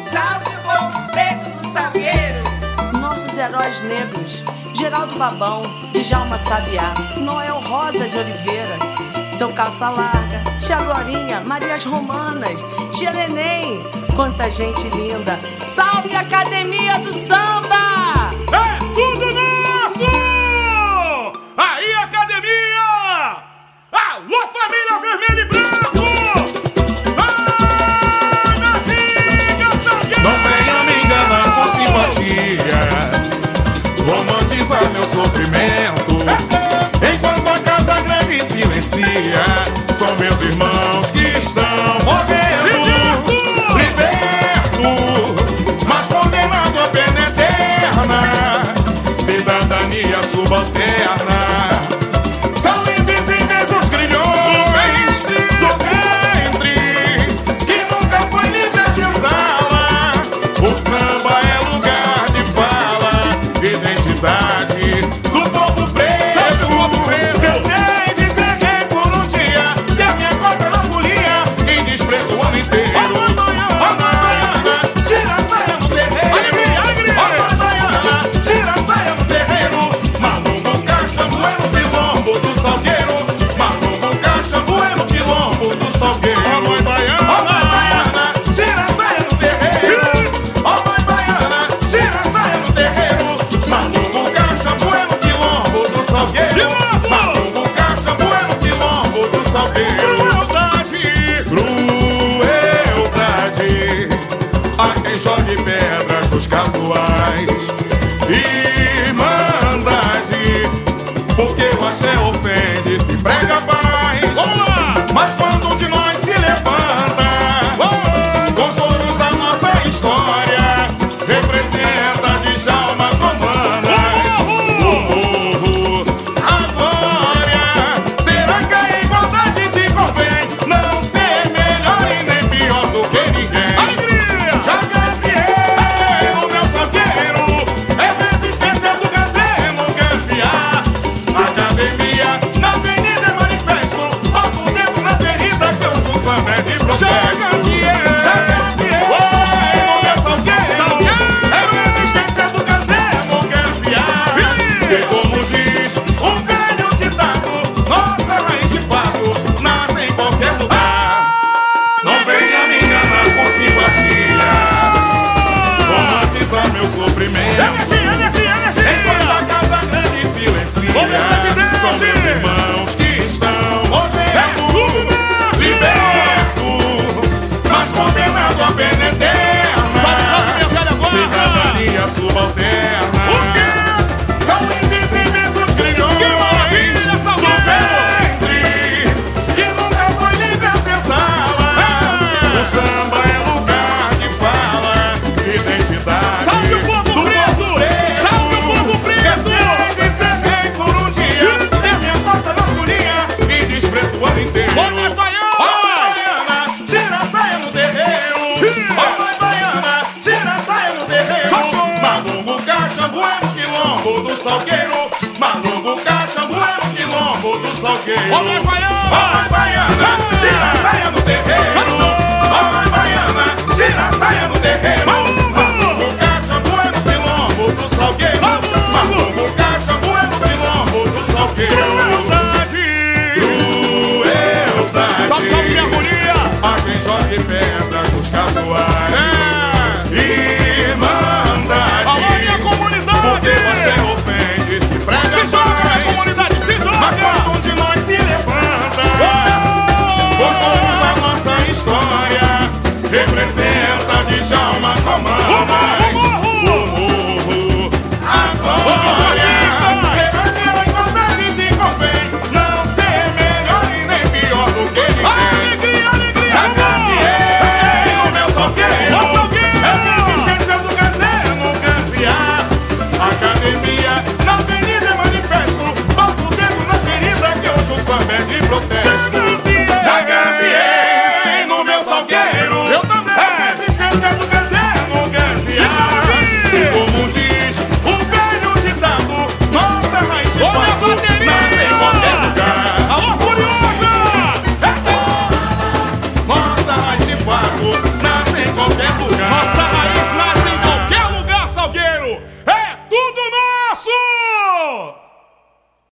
Salve o povo preto do Salgueiro. Nossos heróis negros: Geraldo Babão, Djalma Sabiá, Noel Rosa de Oliveira, Seu Calça Larga, Tia Glorinha, Marias Romanas, Tia Neném, quanta gente linda. Salve a Academia do Samba! É tudo nosso! Aí, Academia! Alô, família vermelha e branco! Ai, minha amiga Salgueiro! Não venha me enganar com simpatia, romantizar meu sofrimento, enquanto a casa grande silencia. São meus irmãos que estão morrendo, liberto, mas condenado a pena eterna, cidadania subalterna. São invisíveis os grilhões do ventre que nunca foi livre a senzala. O samba é lugar de fala, identidade do povo preto. Cansei de ser rei por um dia, ter minha cota na folia e desprezo o ano inteiro. Ó Baiana, tira a saia no terreiro. Ó Baiana, tira a saia no terreiro. Malungo, cachambu é no quilombo do Salgueiro. Malungo, cachambu é no quilombo do Salgueiro. Ó mãe Baiana, tira a saia no terreiro. Ó mãe Baiana, tira a saia no terreiro. Malungo, cachambu é no quilombo do Salgueiro. Malungo, cachambu é no quilombo do Salgueiro. Crueldade, a quem jogue pedras nos casuais. Irmandade, porque o axé ofende, se prega paz. Mas quando um de nós se levanta, com todos da nossa história, representa Djalma Romanas, o morro, a glória. Será que a igualdade te convém? Não ser melhor e nem pior do que ninguém. Já gazeei no meu salgueiro, é resistência do gazeno gazear. Academia, na avenida é manifesto, bota o dedo na ferida que hoje o samba é de protesto. Já gazeei no meu salgueiro, é resistência do gazeno gazear. E como diz um velho ditado, nossa raiz de fato nasce em qualquer lugar. Não venha me enganar com simpatia, romantizar meu sofrimento, enquanto a casa grande silencia. São meus irmãos que estão morrendo, liberto, mas condenado a pena eterna, cidadania subalterna. São invisíveis os grilhões do ventre que nunca foi livre a senzala. O samba é lugar de fala, identidade. Salve o povo preto! Salve o povo preto! Cansei de ser rei por um dia, ter minha cota na folia e desprezo o ano inteiro. Ô, mas Baiana! Ó Baiana, tira a saia no terreiro. Ó mãe Baiana, tira a saia no terreiro. Malungo, cachambu é no quilombo do Salgueiro. Malungo, cachambu é no quilombo do Salgueiro. Ô, mas Baiana! Ó mãe Baiana, tira a saia no terreiro. Ó mãe Baiana, tira a saia no terreiro. Malungo, cachambu é no quilombo do Salgueiro. Malungo, cachambu é no quilombo do Salgueiro. Crueldade! Crueldade, Salve, salve, minha agonia! a quem jogue pedras nos casuais. Irmandade, Alô, minha comunidade! porque você ofende, se prega Se joga, minha paz. comunidade, se joga! Mas quando um de nós se levanta, contamos a nossa história, representa Djalma Romanas, o morro, a glória. Será que a igualdade te convém? Não ser melhor e nem pior do que ninguém. Alegria, alegria! Já gazeei no meu salgueiro, Ô, Salgueiro! é resistência do gazeno gazear. Academia, na avenida é manifesto, bota o dedo na ferida que hoje o samba é de protesto. Já gazeei no meu salgueiro, Eu também! é resistência do gazeno gazear. E como diz o velho ditado, nossa raiz de Ô, minha fato bateria! nasce em qualquer lugar. Alô, Furiosa! Nossa raiz de fato